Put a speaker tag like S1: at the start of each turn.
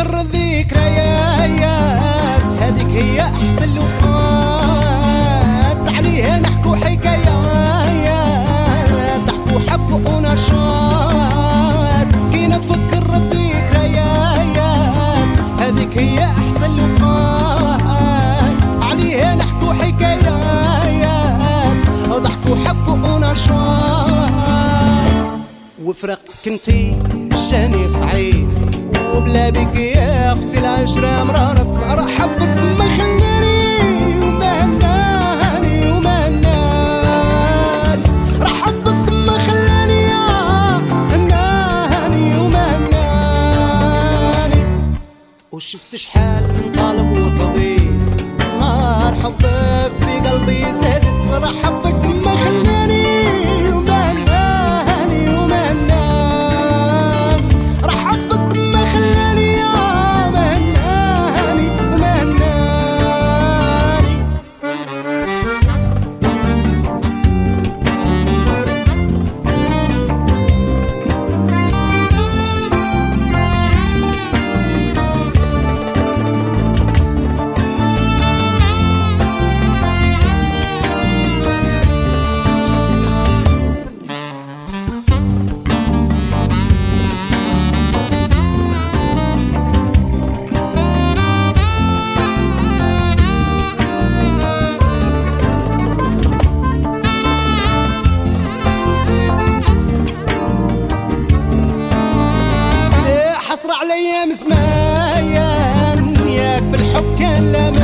S1: تفكر الذكريات هذيك هي احسن لوقات عليها نحكو حكايات تحكو حب ونشاط كينا تفكر الذكريات هذيك هي احسن لوقات عليها نحكو حكايات ضحكو حب ونشاط وفرقك انتي جاني صعيب وبلا بك يا اختي العشرة مرارة رحب بك ما خلاني ومهناني ومهناني رحب بك ما خلاني يا هناني ومهناني وشفت شحال من طالب وطبيب نار حبك في قلبي زادت رحب بك ما خلاني على ايام زمان ياك في الحب كان لا